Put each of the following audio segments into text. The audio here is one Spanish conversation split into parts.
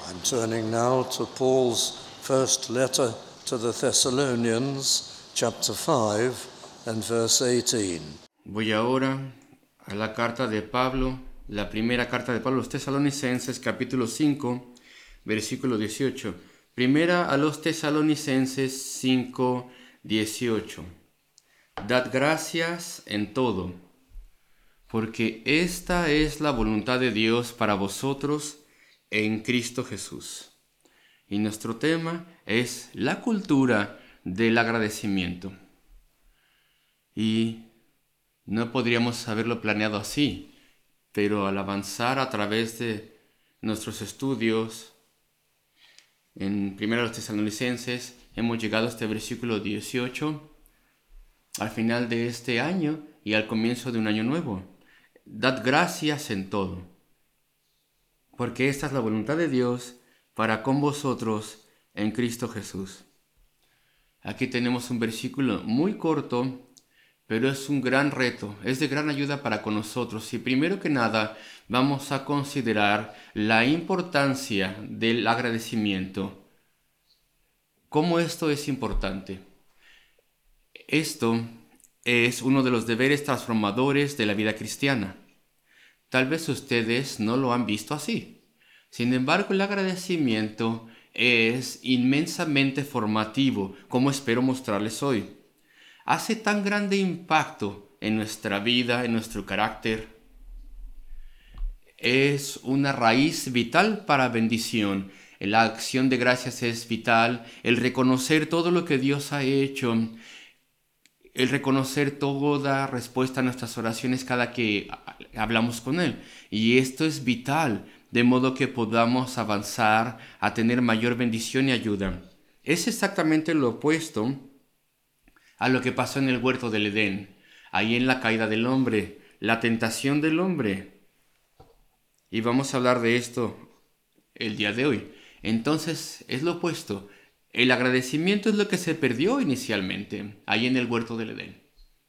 I'm turning now to Paul's first letter to the Thessalonians, chapter 5 and verse 18. Voy ahora a la carta de Pablo, la primera carta de Pablo a los Tesalonicenses, capítulo 5, versículo 18. Primera a los Tesalonicenses 5, 18. Dad gracias en todo, porque esta es la voluntad de Dios para vosotros en Cristo Jesús. Y nuestro tema es la cultura del agradecimiento. Y no podríamos haberlo planeado así, pero al avanzar a través de nuestros estudios en 1 Tesalonicenses, hemos llegado a este versículo 18, al final de este año y al comienzo de un año nuevo. Dad gracias en todo, porque esta es la voluntad de Dios para con vosotros en Cristo Jesús. Aquí tenemos un versículo muy corto, pero es un gran reto, es de gran ayuda para con nosotros. Y primero que nada, vamos a considerar la importancia del agradecimiento. ¿Cómo esto es importante? Esto es uno de los deberes transformadores de la vida cristiana. Tal vez ustedes no lo han visto así. Sin embargo, el agradecimiento es inmensamente formativo, como espero mostrarles hoy. Hace tan grande impacto en nuestra vida, en nuestro carácter. Es una raíz vital para bendición. La acción de gracias es vital. El reconocer todo lo que Dios ha hecho. El reconocer toda respuesta a nuestras oraciones cada que hablamos con Él. Y esto es vital, de modo que podamos avanzar a tener mayor bendición y ayuda. Es exactamente lo opuesto a lo que pasó en el huerto del Edén, ahí en la caída del hombre, la tentación del hombre. Y vamos a hablar de esto el día de hoy. Entonces es lo opuesto. El agradecimiento es lo que se perdió inicialmente, ahí en el huerto del Edén.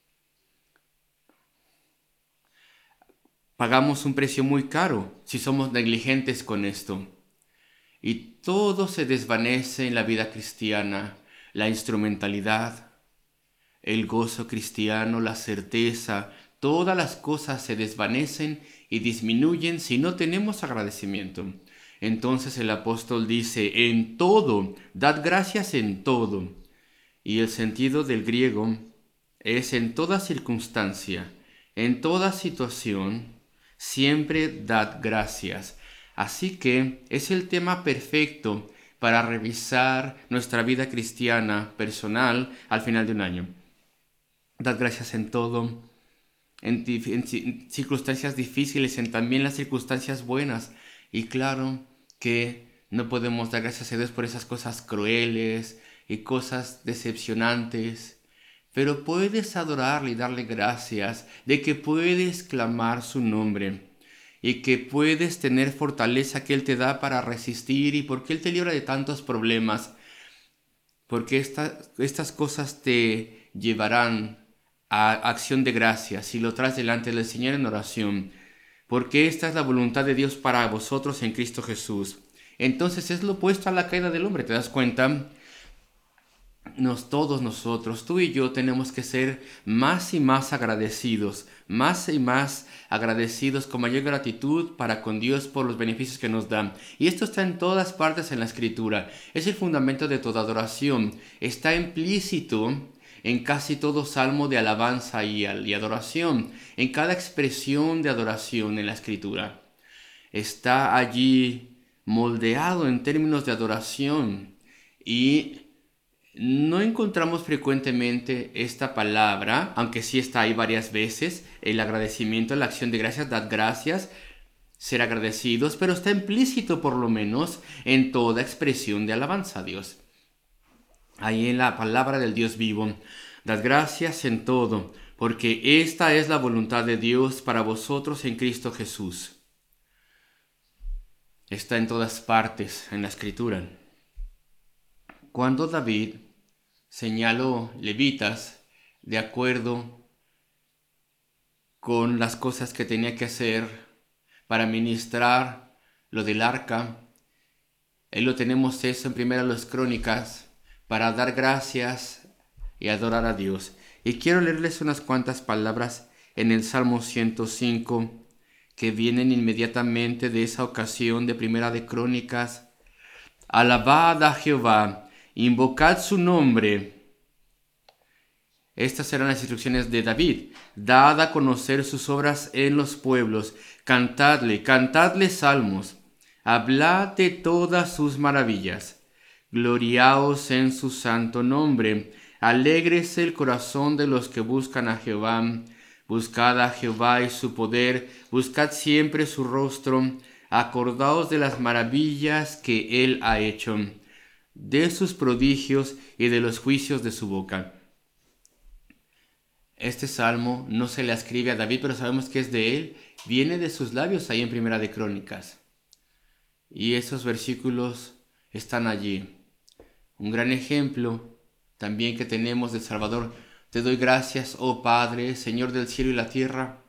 Pagamos un precio muy caro si somos negligentes con esto. Y todo se desvanece en la vida cristiana, la instrumentalidad, el gozo cristiano, la certeza, todas las cosas se desvanecen y disminuyen si no tenemos agradecimiento. Entonces el apóstol dice, en todo, dad gracias en todo. Y el sentido del griego es en toda circunstancia, en toda situación, siempre dad gracias. Así que es el tema perfecto para revisar nuestra vida cristiana personal al final de un año. Dad gracias en todo, en circunstancias difíciles, en también las circunstancias buenas. Y claro que no podemos dar gracias a Dios por esas cosas crueles y cosas decepcionantes. Pero puedes adorarle y darle gracias de que puedes clamar su nombre y que puedes tener fortaleza que Él te da para resistir y porque Él te libra de tantos problemas. Porque estas cosas te llevarán a acción de gracias si lo traes delante del Señor en oración, porque esta es la voluntad de Dios para vosotros en Cristo Jesús. Entonces es lo opuesto a la caída del hombre, ¿te das cuenta? Todos nosotros, tú y yo, tenemos que ser más y más agradecidos, más y más agradecidos con mayor gratitud para con Dios por los beneficios que nos dan. Y esto está en todas partes en la Escritura. Es el fundamento de toda adoración. Está implícito en casi todo salmo de alabanza y adoración, en cada expresión de adoración en la Escritura. Está allí moldeado en términos de adoración y no encontramos frecuentemente esta palabra, aunque sí está ahí varias veces, el agradecimiento, la acción de gracias, dad gracias, ser agradecidos, pero está implícito por lo menos en toda expresión de alabanza a Dios. Ahí en la palabra del Dios vivo, dad gracias en todo, porque esta es la voluntad de Dios para vosotros en Cristo Jesús. Está en todas partes en la Escritura. Cuando David señaló levitas de acuerdo con las cosas que tenía que hacer para ministrar lo del arca, Ahí lo tenemos eso en Primera de las Crónicas, para dar gracias y adorar a Dios. Y quiero leerles unas cuantas palabras en el Salmo 105, que vienen inmediatamente de esa ocasión de Primera de Crónicas. Alabad a Jehová, invocad su nombre. Estas serán las instrucciones de David. Dad a conocer sus obras en los pueblos. Cantadle salmos. Hablad de todas sus maravillas. Gloriaos en su santo nombre. Alégrese el corazón de los que buscan a Jehová. Buscad a Jehová y su poder. Buscad siempre su rostro. Acordaos de las maravillas que él ha hecho, de sus prodigios y de los juicios de su boca. Este salmo no se le escribe a David, pero sabemos que es de él. Viene de sus labios ahí en Primera de Crónicas. Y esos versículos están allí. Un gran ejemplo también que tenemos del Salvador. Te doy gracias, oh Padre, Señor del cielo y la tierra.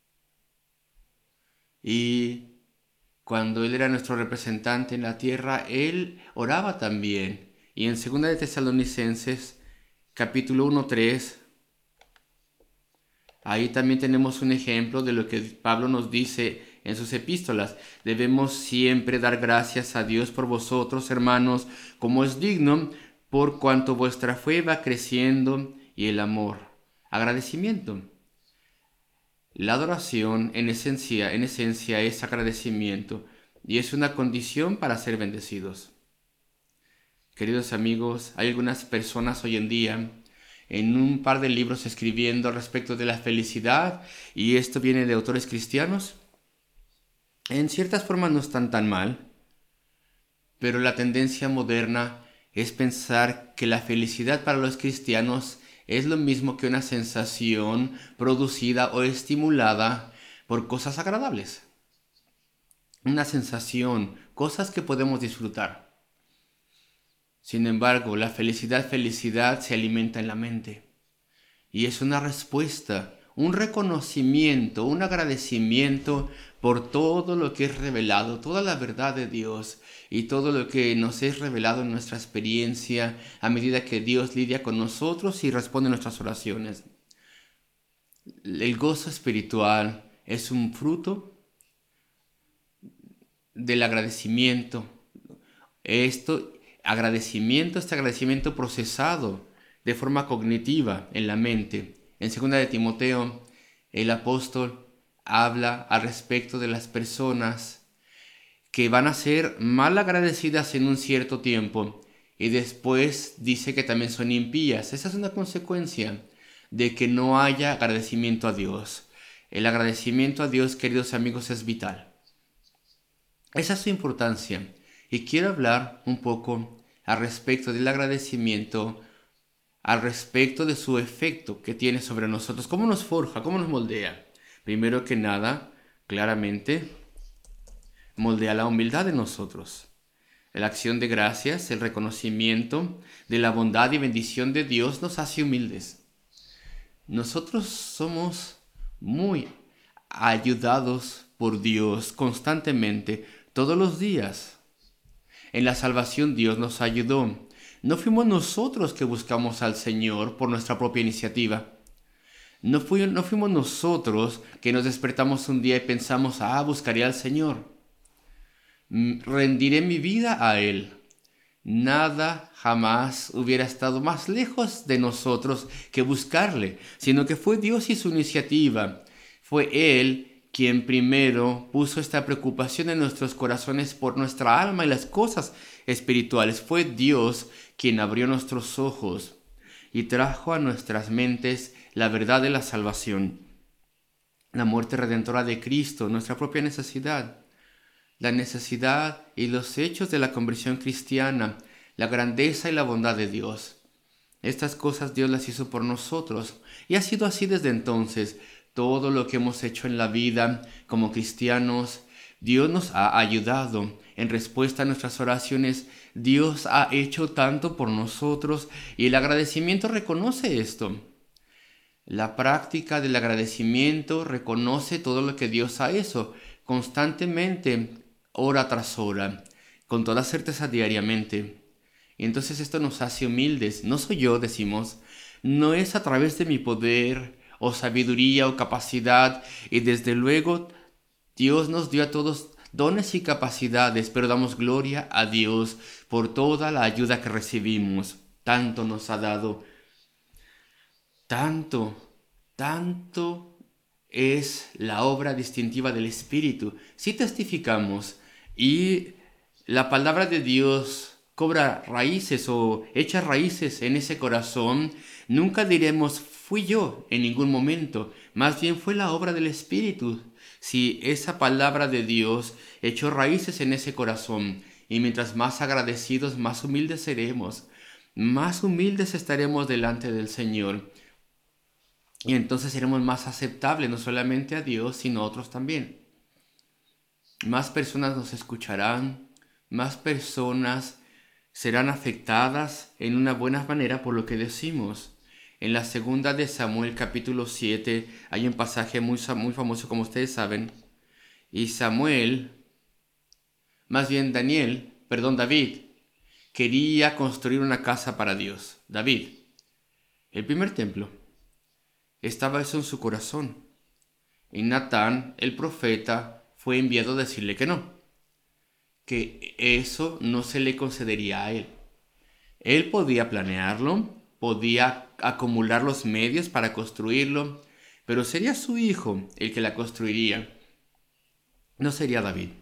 Y cuando Él era nuestro representante en la tierra, Él oraba también. Y en 2 de Tesalonicenses, capítulo 1:3, ahí también tenemos un ejemplo de lo que Pablo nos dice en sus epístolas. Debemos siempre dar gracias a Dios por vosotros, hermanos, como es digno, por cuanto vuestra fe va creciendo y el amor. Agradecimiento. La adoración en esencia es agradecimiento y es una condición para ser bendecidos. Queridos amigos, hay algunas personas hoy en día en un par de libros escribiendo respecto de la felicidad, y esto viene de autores cristianos. En ciertas formas no están tan mal, pero la tendencia moderna es pensar que la felicidad para los cristianos es lo mismo que una sensación producida o estimulada por cosas agradables. Una sensación, cosas que podemos disfrutar. Sin embargo, la felicidad se alimenta en la mente. Y es una respuesta, un reconocimiento, un agradecimiento por todo lo que es revelado, toda la verdad de Dios y todo lo que nos es revelado en nuestra experiencia a medida que Dios lidia con nosotros y responde a nuestras oraciones. El gozo espiritual es un fruto del agradecimiento. Este agradecimiento procesado de forma cognitiva en la mente. En 2 de Timoteo, el apóstol habla al respecto de las personas que van a ser mal agradecidas en un cierto tiempo y después dice que también son impías. Esa es una consecuencia de que no haya agradecimiento a Dios. El agradecimiento a Dios, queridos amigos, es vital. Esa es su importancia. Y quiero hablar un poco al respecto del agradecimiento, al respecto de su efecto que tiene sobre nosotros, cómo nos forja, cómo nos moldea. Primero que nada, claramente, moldea la humildad de nosotros. La acción de gracias, el reconocimiento de la bondad y bendición de Dios nos hace humildes. Nosotros somos muy ayudados por Dios constantemente, todos los días. En la salvación Dios nos ayudó. No fuimos nosotros que buscamos al Señor por nuestra propia iniciativa. No fuimos nosotros que nos despertamos un día y pensamos, buscaré al Señor. Rendiré mi vida a Él. Nada jamás hubiera estado más lejos de nosotros que buscarle, sino que fue Dios y su iniciativa. Fue Él quien primero puso esta preocupación en nuestros corazones por nuestra alma y las cosas espirituales. Fue Dios quien abrió nuestros ojos y trajo a nuestras mentes la verdad de la salvación, la muerte redentora de Cristo, nuestra propia necesidad, la necesidad y los hechos de la conversión cristiana, la grandeza y la bondad de Dios. Estas cosas Dios las hizo por nosotros y ha sido así desde entonces. Todo lo que hemos hecho en la vida como cristianos, Dios nos ha ayudado. En respuesta a nuestras oraciones, Dios ha hecho tanto por nosotros y el agradecimiento reconoce esto. La práctica del agradecimiento reconoce todo lo que Dios ha hecho constantemente, hora tras hora. con toda certeza diariamente. Y entonces esto nos hace humildes. No soy yo, decimos, no es a través de mi poder o sabiduría o capacidad, y desde luego Dios nos dio a todos dones y capacidades, pero damos gloria a Dios por toda la ayuda que recibimos. Tanto nos ha dado, tanto es la obra distintiva del Espíritu. Si testificamos y la palabra de Dios cobra raíces o echa raíces en ese corazón, nunca diremos fui yo en ningún momento, más bien fue la obra del Espíritu. Si esa palabra de Dios echó raíces en ese corazón, y mientras más agradecidos, más humildes seremos, más humildes estaremos delante del Señor. Y entonces seremos más aceptables, no solamente a Dios, sino a otros también. Más personas nos escucharán, más personas serán afectadas en una buena manera por lo que decimos. En la segunda de Samuel capítulo 7 hay un pasaje muy famoso, como ustedes saben. Y David, quería construir una casa para Dios. David, el primer templo. Estaba eso en su corazón. Y Natán, el profeta, fue enviado a decirle que no, que eso no se le concedería a él. Él podía planearlo, podía acumular los medios para construirlo, pero sería su hijo el que la construiría, no sería David.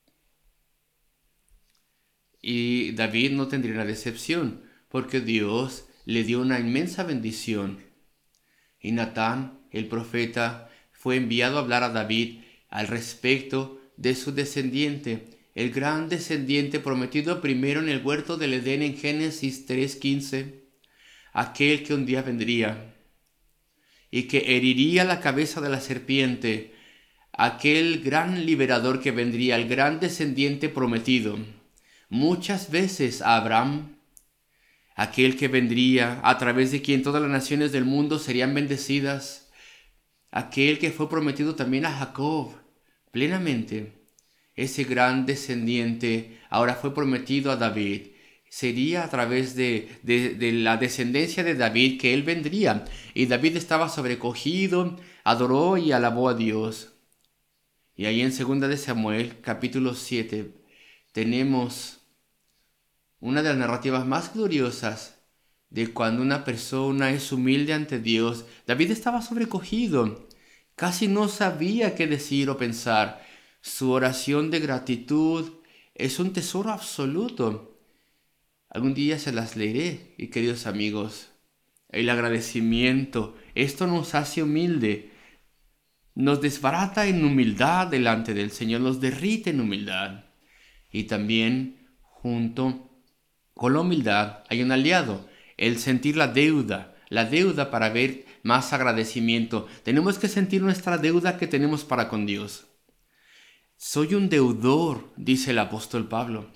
Y David no tendría una decepción, porque Dios le dio una inmensa bendición. Y Natán, el profeta, fue enviado a hablar a David al respecto de su descendiente, el gran descendiente prometido primero en el huerto del Edén en Génesis 3:15, aquel que un día vendría y que heriría la cabeza de la serpiente, aquel gran liberador que vendría, el gran descendiente prometido. Muchas veces a Abraham, aquel que vendría, a través de quien todas las naciones del mundo serían bendecidas, aquel que fue prometido también a Jacob plenamente. Ese gran descendiente ahora fue prometido a David. Sería a través de la descendencia de David que él vendría. Y David estaba sobrecogido, adoró y alabó a Dios. Y ahí en 2 de Samuel, capítulo 7, tenemos una de las narrativas más gloriosas de cuando una persona es humilde ante Dios. David estaba sobrecogido, casi no sabía qué decir o pensar. Su oración de gratitud es un tesoro absoluto. Algún día se las leeré, y queridos amigos, el agradecimiento, esto nos hace humilde, nos desbarata en humildad delante del Señor, nos derrite en humildad. Y también junto con la humildad hay un aliado, el sentir la deuda para ver más agradecimiento. Tenemos que sentir nuestra deuda que tenemos para con Dios. Soy un deudor, dice el apóstol Pablo,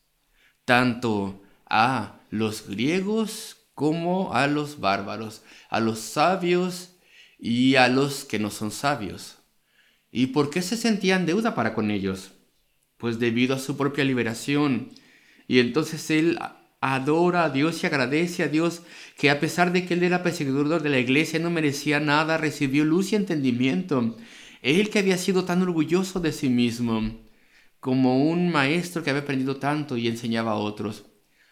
tanto a los griegos como a los bárbaros, a los sabios y a los que no son sabios. ¿Y por qué se sentía en deuda para con ellos? Pues debido a su propia liberación. Y entonces él adora a Dios y agradece a Dios que a pesar de que él era perseguidor de la iglesia, no merecía nada, recibió luz y entendimiento. Él que había sido tan orgulloso de sí mismo, como un maestro que había aprendido tanto y enseñaba a otros.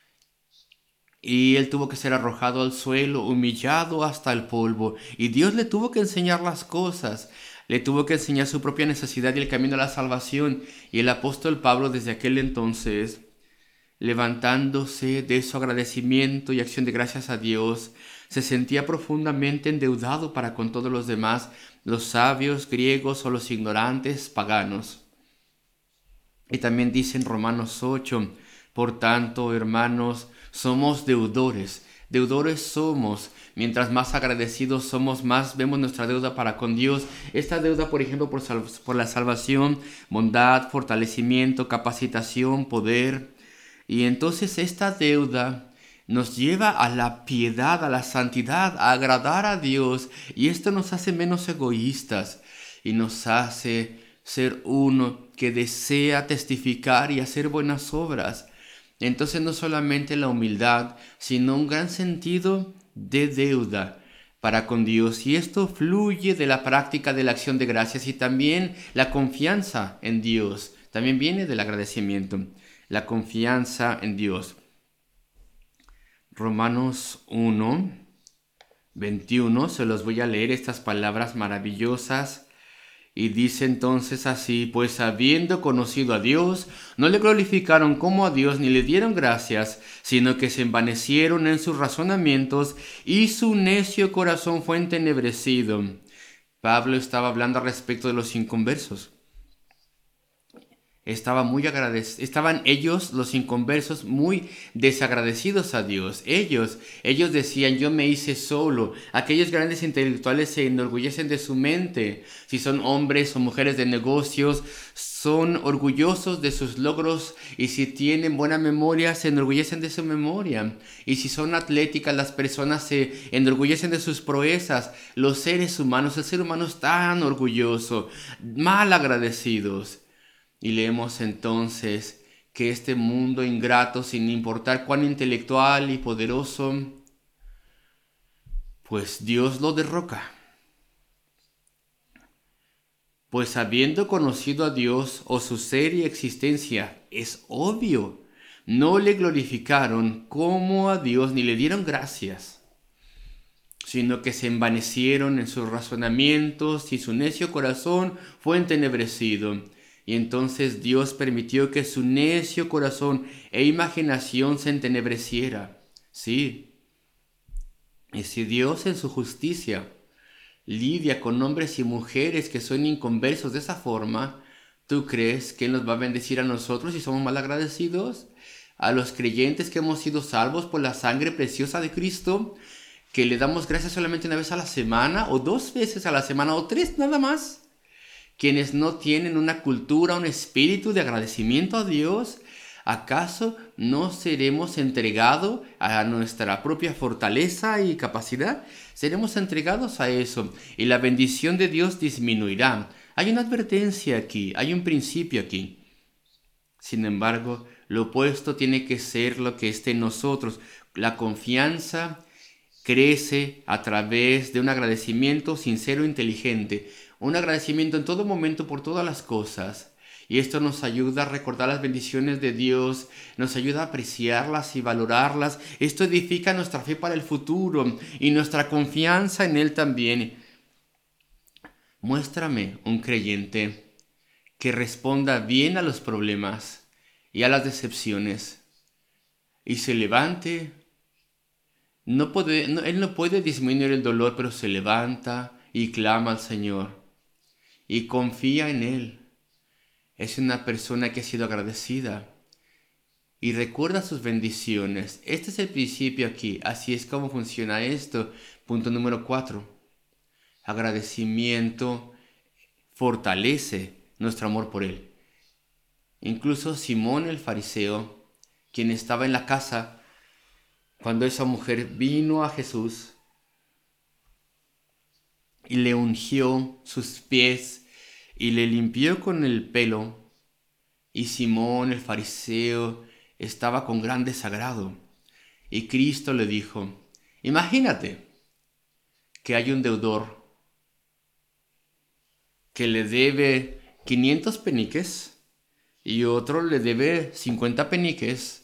Y él tuvo que ser arrojado al suelo, humillado hasta el polvo. Y Dios le tuvo que enseñar las cosas. Le tuvo que enseñar su propia necesidad y el camino a la salvación. Y el apóstol Pablo desde aquel entonces, levantándose de su agradecimiento y acción de gracias a Dios, se sentía profundamente endeudado para con todos los demás, los sabios griegos o los ignorantes paganos. Y también dice en Romanos 8, por tanto, hermanos, somos deudores. Deudores somos. Mientras más agradecidos somos, más vemos nuestra deuda para con Dios. Esta deuda, por ejemplo, por la salvación, bondad, fortalecimiento, capacitación, poder. Y entonces esta deuda nos lleva a la piedad, a la santidad, a agradar a Dios. Y esto nos hace menos egoístas y nos hace ser uno que desea testificar y hacer buenas obras. Entonces no solamente la humildad, sino un gran sentido de deuda para con Dios. Y esto fluye de la práctica de la acción de gracias y también la confianza en Dios. También viene del agradecimiento, la confianza en Dios. Romanos 1, 21, se los voy a leer estas palabras maravillosas. Y dice entonces así: pues habiendo conocido a Dios, no le glorificaron como a Dios ni le dieron gracias, sino que se envanecieron en sus razonamientos y su necio corazón fue entenebrecido. Pablo estaba hablando al respecto de los inconversos. Estaban ellos, los inconversos, muy desagradecidos a Dios. Ellos decían: yo me hice solo. Aquellos grandes intelectuales se enorgullecen de su mente. Si son hombres o mujeres de negocios, son orgullosos de sus logros, y si tienen buena memoria, se enorgullecen de su memoria. Y si son atléticas, las personas se enorgullecen de sus proezas. Los seres humanos, el ser humano es tan orgulloso, mal agradecidos. Y leemos entonces que este mundo ingrato, sin importar cuán intelectual y poderoso, pues Dios lo derroca. Pues habiendo conocido a Dios o su ser y existencia, es obvio, no le glorificaron como a Dios ni le dieron gracias, sino que se envanecieron en sus razonamientos y su necio corazón fue entenebrecido. Y entonces Dios permitió que su necio corazón e imaginación se entenebreciera. Sí. Y si Dios en su justicia lidia con hombres y mujeres que son inconversos de esa forma, ¿tú crees que Él nos va a bendecir a nosotros si somos mal agradecidos? A los creyentes que hemos sido salvos por la sangre preciosa de Cristo, que le damos gracias solamente una vez a la semana, o 2 veces a la semana, o 3 nada más. Quienes no tienen una cultura, un espíritu de agradecimiento a Dios, ¿acaso no seremos entregados a nuestra propia fortaleza y capacidad? Seremos entregados a eso y la bendición de Dios disminuirá. Hay una advertencia aquí, hay un principio aquí. Sin embargo, lo opuesto tiene que ser lo que esté en nosotros. La confianza crece a través de un agradecimiento sincero e inteligente. Un agradecimiento en todo momento por todas las cosas. Y esto nos ayuda a recordar las bendiciones de Dios, nos ayuda a apreciarlas y valorarlas. Esto edifica nuestra fe para el futuro y nuestra confianza en Él también. Muéstrame un creyente que responda bien a los problemas y a las decepciones y se levante. Él no puede disminuir el dolor, pero se levanta y clama al Señor y confía en Él. Es una persona que ha sido agradecida y recuerda sus bendiciones. Este es el principio aquí. Así es como funciona esto. Punto número 4. Agradecimiento fortalece nuestro amor por Él. Incluso Simón el fariseo, quien estaba en la casa cuando esa mujer vino a Jesús y le ungió sus pies y le limpió con el pelo, y Simón el fariseo estaba con gran desagrado. Y Cristo le dijo: imagínate que hay un deudor que le debe 500 peniques y otro le debe 50 peniques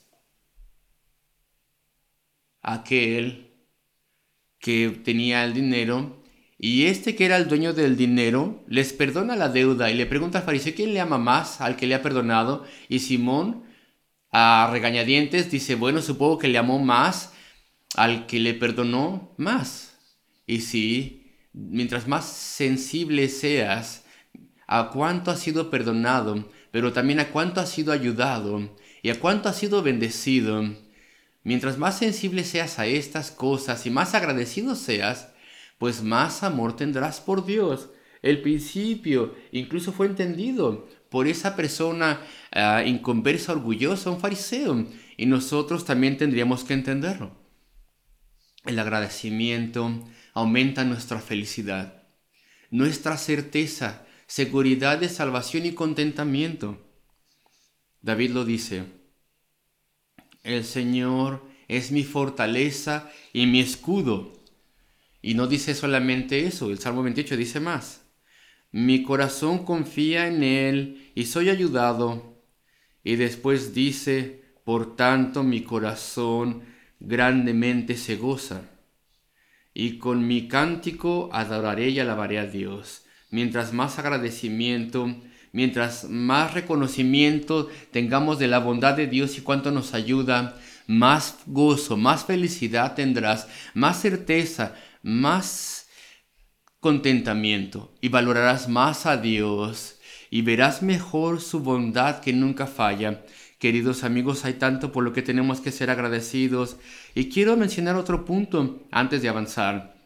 a aquel que tenía el dinero. Y este, que era el dueño del dinero, les perdona la deuda y le pregunta al fariseo quién le ama más, al que le ha perdonado. Y Simón, a regañadientes, dice: bueno, supongo que le amó más al que le perdonó más. Y sí, mientras más sensible seas a cuánto has sido perdonado, pero también a cuánto has sido ayudado y a cuánto has sido bendecido, mientras más sensible seas a estas cosas y más agradecido seas, pues más amor tendrás por Dios. El principio incluso fue entendido por esa persona inconversa, orgullosa, un fariseo, y nosotros también tendríamos que entenderlo. El agradecimiento aumenta nuestra felicidad, nuestra certeza seguridad de salvación y contentamiento. David lo dice: el Señor es mi fortaleza y mi escudo. Y no dice solamente eso, el Salmo 28 dice más: mi corazón confía en Él y soy ayudado. Y después dice: por tanto mi corazón grandemente se goza. Y con mi cántico adoraré y alabaré a Dios. Mientras más agradecimiento, mientras más reconocimiento tengamos de la bondad de Dios y cuánto nos ayuda, más gozo, más felicidad tendrás, más certeza, más contentamiento, y valorarás más a Dios y verás mejor su bondad que nunca falla. Queridos amigos, hay tanto por lo que tenemos que ser agradecidos, y quiero mencionar otro punto antes de avanzar.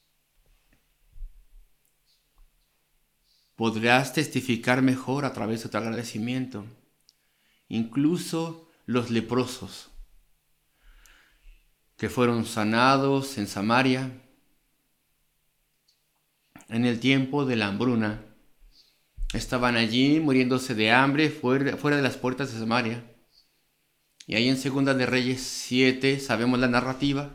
Podrás testificar mejor a través de tu agradecimiento. Incluso los leprosos que fueron sanados en Samaria en el tiempo de la hambruna, estaban allí muriéndose de hambre fuera de las puertas de Samaria. Y ahí en Segunda de Reyes 7 sabemos la narrativa.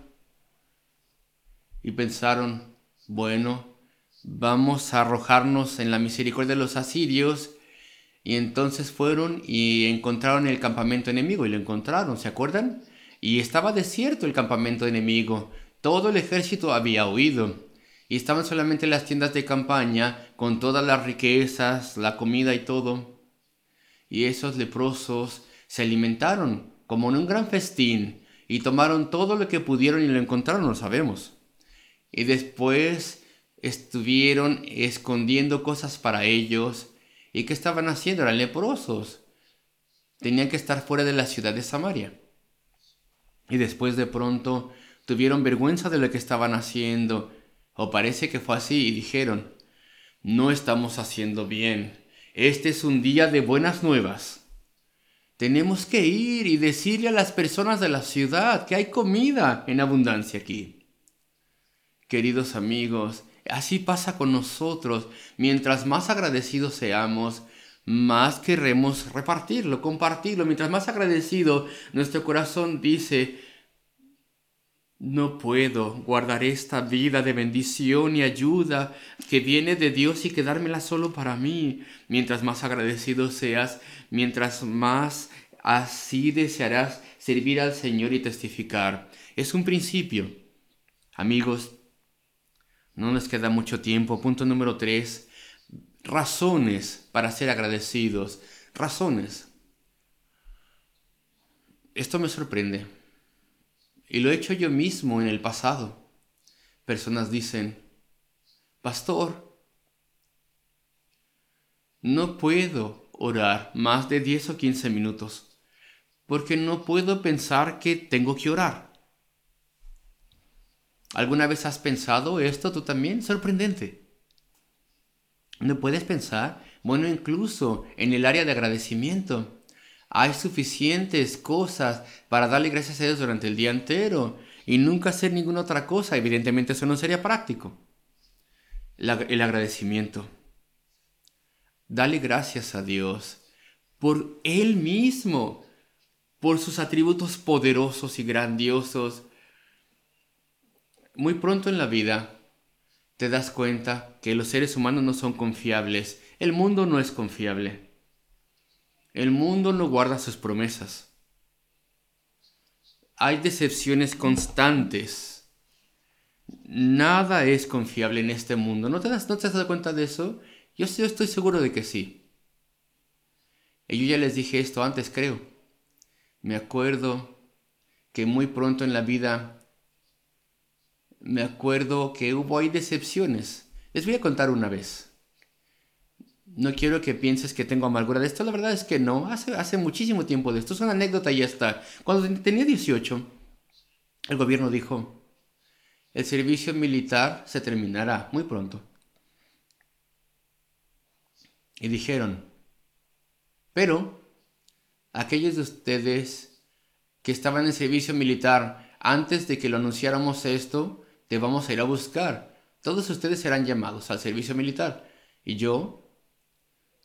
Y pensaron: bueno, vamos a arrojarnos en la misericordia de los asirios. Y entonces fueron y encontraron el campamento enemigo, y lo encontraron, ¿se acuerdan? Y estaba desierto el campamento enemigo. Todo el ejército había huido. Y estaban solamente las tiendas de campaña con todas las riquezas, la comida y todo. Y esos leprosos se alimentaron como en un gran festín y tomaron todo lo que pudieron y lo encontraron, lo sabemos. Y después estuvieron escondiendo cosas para ellos. ¿Y qué estaban haciendo? Eran leprosos. Tenían que estar fuera de la ciudad de Samaria. Y después de pronto tuvieron vergüenza de lo que estaban haciendo. O parece que fue así, y dijeron: no estamos haciendo bien. Este es un día de buenas nuevas. Tenemos que ir y decirle a las personas de la ciudad que hay comida en abundancia aquí. Queridos amigos, así pasa con nosotros. Mientras más agradecidos seamos, más queremos repartirlo, compartirlo. Mientras más agradecido, nuestro corazón dice: no puedo guardar esta vida de bendición y ayuda que viene de Dios y quedármela solo para mí. Mientras más agradecido seas, mientras más así desearás servir al Señor y testificar. Es un principio. Amigos, no nos queda mucho tiempo. Punto número 3. Razones para ser agradecidos. Razones. Esto me sorprende. Y lo he hecho yo mismo en el pasado. Personas dicen: pastor, no puedo orar más de 10 o 15 minutos porque no puedo pensar que tengo que orar. ¿Alguna vez has pensado esto tú también? Sorprendente. ¿No puedes pensar? Bueno, incluso en el área de agradecimiento. Hay suficientes cosas para darle gracias a Dios durante el día entero y nunca hacer ninguna otra cosa. Evidentemente eso no sería práctico. El agradecimiento. Dale gracias a Dios por Él mismo, por sus atributos poderosos y grandiosos. Muy pronto en la vida te das cuenta que los seres humanos no son confiables. El mundo no es confiable. El mundo no guarda sus promesas. Hay decepciones constantes. Nada es confiable en este mundo. ¿No te has dado cuenta de eso? Yo estoy seguro de que sí. Y yo ya les dije esto antes, creo. Me acuerdo que muy pronto en la vida, hay decepciones. Les voy a contar una vez. No quiero que pienses que tengo amargura de esto. La verdad es que no. Hace muchísimo tiempo de esto. Es una anécdota y ya está. Cuando tenía 18, el gobierno dijo: el servicio militar se terminará muy pronto. Y dijeron: pero aquellos de ustedes que estaban en servicio militar antes de que lo anunciáramos esto, te vamos a ir a buscar. Todos ustedes serán llamados al servicio militar. Y yo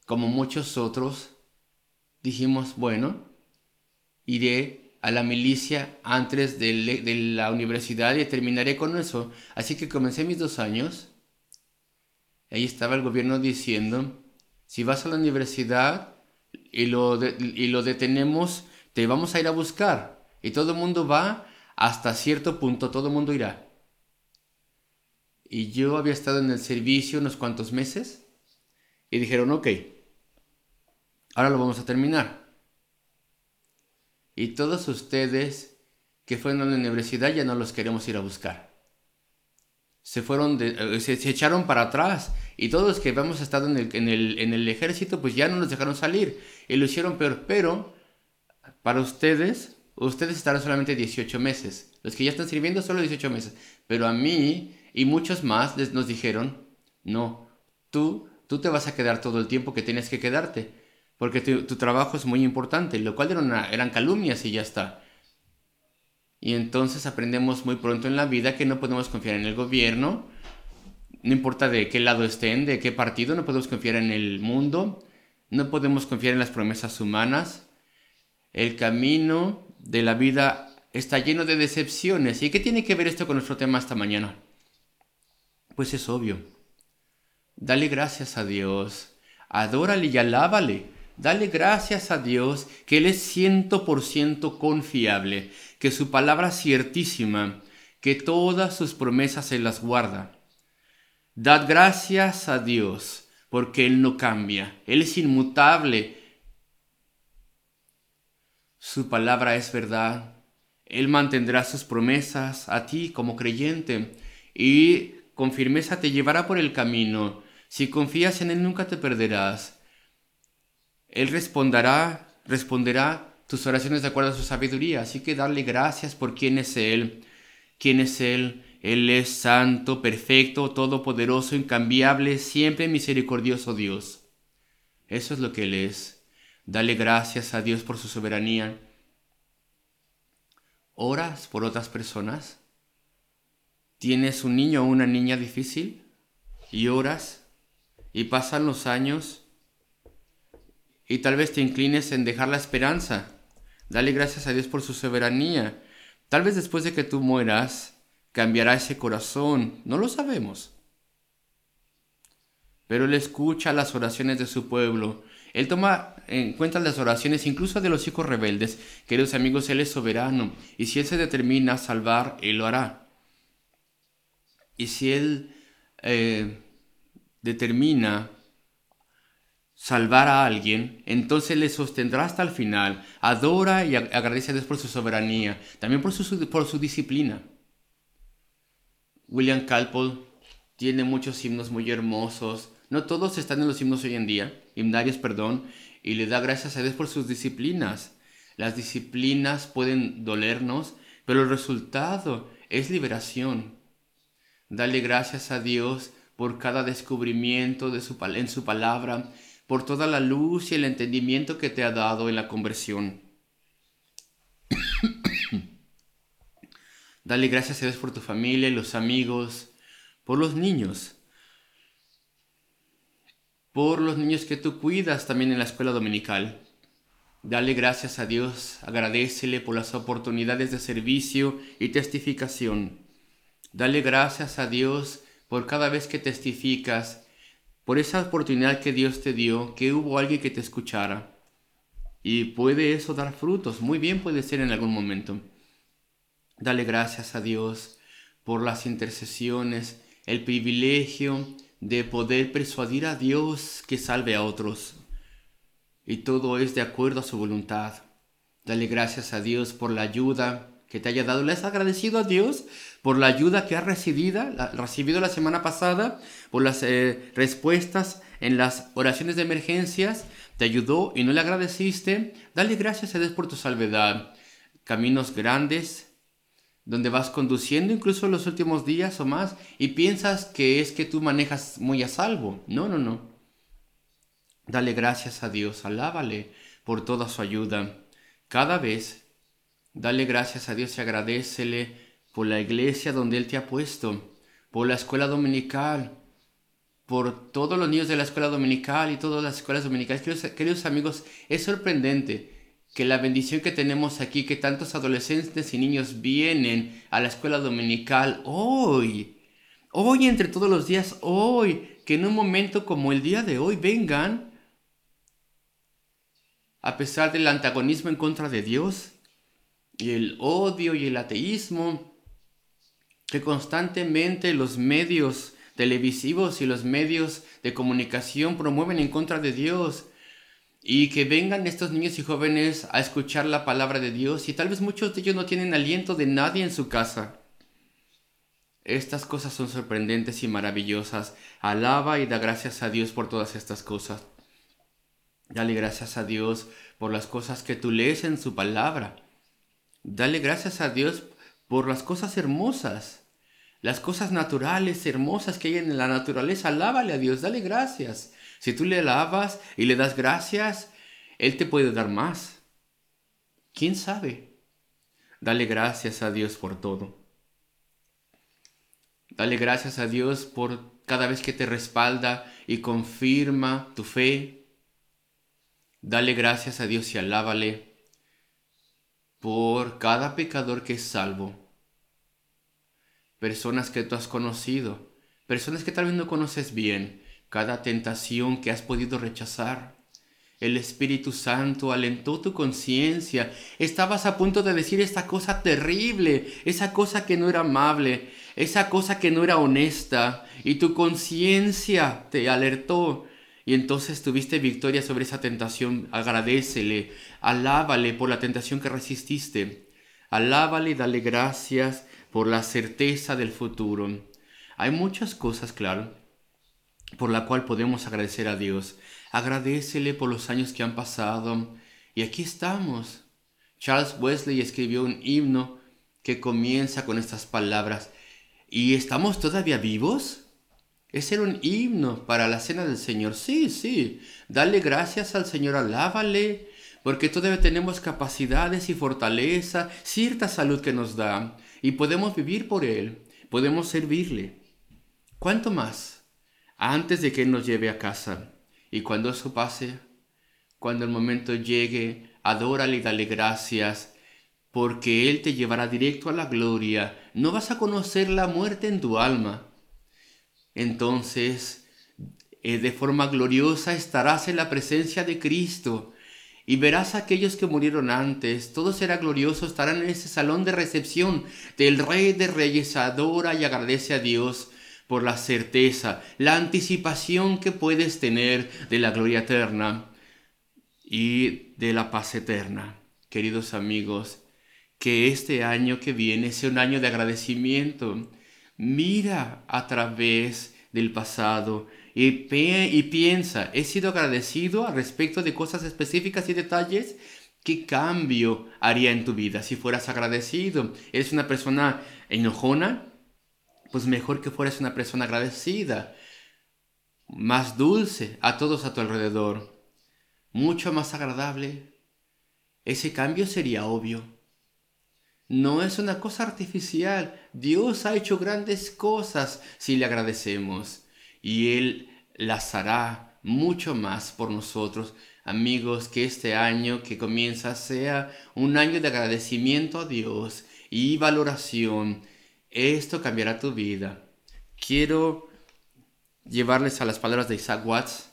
como muchos otros, dijimos, bueno, iré a la milicia antes de la universidad y terminaré con eso. Así que comencé mis 2 años. Ahí estaba el gobierno diciendo, si vas a la universidad y lo detenemos, te vamos a ir a buscar. Y todo el mundo va hasta cierto punto, todo el mundo irá. Y yo había estado en el servicio unos cuantos meses y dijeron, ok, ahora lo vamos a terminar. Y todos ustedes que fueron a la universidad ya no los queremos ir a buscar. Se echaron para atrás y todos los que habíamos estado en el ejército pues ya no nos dejaron salir y lo hicieron peor. Pero para ustedes estarán solamente 18 meses. Los que ya están sirviendo solo 18 meses. Pero a mí y muchos más nos dijeron, no, tú te vas a quedar todo el tiempo que tienes que quedarte, porque tu trabajo es muy importante, lo cual eran calumnias y ya está. Y entonces aprendemos muy pronto en la vida que no podemos confiar en el gobierno, no importa de qué lado estén, de qué partido, no podemos confiar en el mundo, no podemos confiar en las promesas humanas. El camino de la vida está lleno de decepciones. ¿Y qué tiene que ver esto con nuestro tema esta mañana? Pues es obvio. Dale gracias a Dios, adórale y alábale. Dale gracias a Dios que Él es 100% confiable, que su palabra es ciertísima, que todas sus promesas se las guarda. Dad gracias a Dios porque Él no cambia, Él es inmutable. Su palabra es verdad. Él mantendrá sus promesas a ti como creyente y con firmeza te llevará por el camino. Si confías en Él nunca te perderás. Él responderá tus oraciones de acuerdo a su sabiduría. Así que darle gracias por quién es Él. ¿Quién es Él? Él es santo, perfecto, todopoderoso, incambiable, siempre misericordioso Dios. Eso es lo que Él es. Dale gracias a Dios por su soberanía. ¿Oras por otras personas? ¿Tienes un niño o una niña difícil? Y oras, y pasan los años, y tal vez te inclines en dejar la esperanza. Dale gracias a Dios por su soberanía. Tal vez después de que tú mueras, cambiará ese corazón. No lo sabemos. Pero Él escucha las oraciones de su pueblo. Él toma en cuenta las oraciones incluso de los hijos rebeldes. Queridos amigos, Él es soberano. Y si Él se determina a salvar, Él lo hará. Y si Él determina salvar a alguien, entonces le sostendrá hasta el final. Adora y agradece a Dios por su soberanía, también por su disciplina. William Cowper tiene muchos himnos muy hermosos. No todos están en los himnarios hoy en día, y le da gracias a Dios por sus disciplinas. Las disciplinas pueden dolernos, pero el resultado es liberación. Dale gracias a Dios por cada descubrimiento en su palabra, por toda la luz y el entendimiento que te ha dado en la conversión. Dale gracias a Dios por tu familia y los amigos, por los niños que tú cuidas también en la escuela dominical. Dale gracias a Dios, agradécele por las oportunidades de servicio y testificación. Dale gracias a Dios por cada vez que testificas, por esa oportunidad que Dios te dio, que hubo alguien que te escuchara. Y puede eso dar frutos, muy bien puede ser en algún momento. Dale gracias a Dios por las intercesiones, el privilegio de poder persuadir a Dios que salve a otros. Y todo es de acuerdo a su voluntad. Dale gracias a Dios por la ayuda que te haya dado. ¿Le has agradecido a Dios por la ayuda que has recibido la semana pasada? Por las respuestas en las oraciones de emergencias. ¿Te ayudó y no le agradeciste? Dale gracias a Dios por tu salvedad. Caminos grandes donde vas conduciendo incluso los últimos días o más y piensas que es que tú manejas muy a salvo. No. Dale gracias a Dios, alábale por toda su ayuda. Cada vez, dale gracias a Dios y agradécele por la iglesia donde Él te ha puesto, por la escuela dominical, por todos los niños de la escuela dominical y todas las escuelas dominicales. Queridos amigos, es sorprendente que la bendición que tenemos aquí, que tantos adolescentes y niños vienen a la escuela dominical hoy entre todos los días, hoy, que en un momento como el día de hoy vengan, a pesar del antagonismo en contra de Dios y el odio y el ateísmo que constantemente los medios televisivos y los medios de comunicación promueven en contra de Dios, y que vengan estos niños y jóvenes a escuchar la palabra de Dios, y tal vez muchos de ellos no tienen aliento de nadie en su casa. Estas cosas son sorprendentes y maravillosas. Alaba y da gracias a Dios por todas estas cosas. Dale gracias a Dios por las cosas que tú lees en su palabra. Dale gracias a Dios por las cosas hermosas, las cosas naturales, hermosas que hay en la naturaleza. Alábale a Dios, dale gracias. Si tú le alabas y le das gracias, Él te puede dar más. ¿Quién sabe? Dale gracias a Dios por todo. Dale gracias a Dios por cada vez que te respalda y confirma tu fe. Dale gracias a Dios y alábale por cada pecador que es salvo. Personas que tú has conocido, personas que tal vez no conoces bien, cada tentación que has podido rechazar. El Espíritu Santo alentó tu conciencia. Estabas a punto de decir esta cosa terrible, esa cosa que no era amable, esa cosa que no era honesta, y tu conciencia te alertó. Y entonces tuviste victoria sobre esa tentación. Agradécele, alábale por la tentación que resististe. Alábale y dale gracias por la certeza del futuro. Hay muchas cosas, claro, por la cual podemos agradecer a Dios. Agradécele por los años que han pasado. Y aquí estamos. Charles Wesley escribió un himno que comienza con estas palabras. ¿Y estamos todavía vivos? Ese era un himno para la cena del Señor. Sí. Dale gracias al Señor, alábale, porque todavía tenemos capacidades y fortaleza, cierta salud que nos da, y podemos vivir por Él, podemos servirle. ¿Cuánto más? Antes de que Él nos lleve a casa. Y cuando eso pase, cuando el momento llegue, adórale y dale gracias, porque Él te llevará directo a la gloria. No vas a conocer la muerte en tu alma. Entonces, de forma gloriosa estarás en la presencia de Cristo y verás a aquellos que murieron antes. Todo será glorioso, estarán en ese salón de recepción del Rey de Reyes. Adora y agradece a Dios por la certeza, la anticipación que puedes tener de la gloria eterna y de la paz eterna. Queridos amigos, que este año que viene sea un año de agradecimiento. Mira a través del pasado y piensa, ¿he sido agradecido al respecto de cosas específicas y detalles? ¿Qué cambio haría en tu vida si fueras agradecido? ¿Eres una persona enojona? Pues mejor que fueras una persona agradecida, más dulce a todos a tu alrededor, mucho más agradable. Ese cambio sería obvio. No es una cosa artificial. Dios ha hecho grandes cosas si le agradecemos, y Él las hará mucho más por nosotros. Amigos, que este año que comienza sea un año de agradecimiento a Dios y valoración. Esto cambiará tu vida. Quiero llevarles a las palabras de Isaac Watts,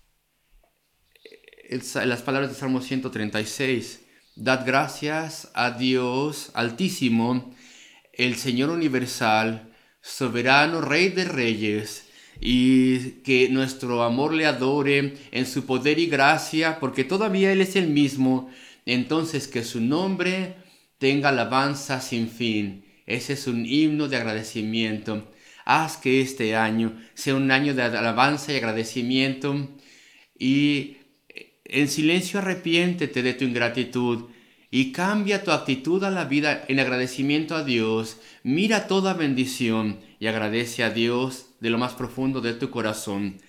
las palabras de Salmo 136. Dad gracias a Dios Altísimo, el Señor universal, soberano Rey de Reyes, y que nuestro amor le adore en su poder y gracia, porque todavía Él es el mismo. Entonces que su nombre tenga alabanza sin fin. Ese es un himno de agradecimiento. Haz que este año sea un año de alabanza y agradecimiento, y en silencio arrepiéntete de tu ingratitud y cambia tu actitud a la vida en agradecimiento a Dios. Mira toda bendición y agradece a Dios de lo más profundo de tu corazón.